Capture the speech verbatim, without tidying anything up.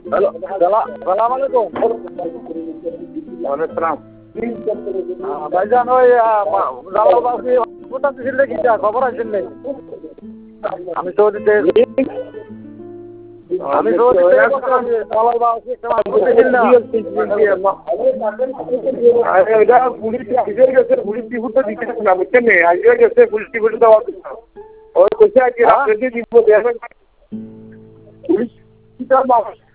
Hello সালাম আলাইকুম। সালাম। ভাইজান ওই জালালবাসী কোথা ছিল নাকি খবর আসেন নাই? আমি সৌদিতে আমি সৌদিতে জালালবাসী পুলিশ গেছে পুলিশ টিপুর তো দিচ্ছে না বুঝছেন না আজকে গেছে পুলিশ টিপুর দেওয়া ওই কইছে আজকে রাত্রে দিব পুলিশ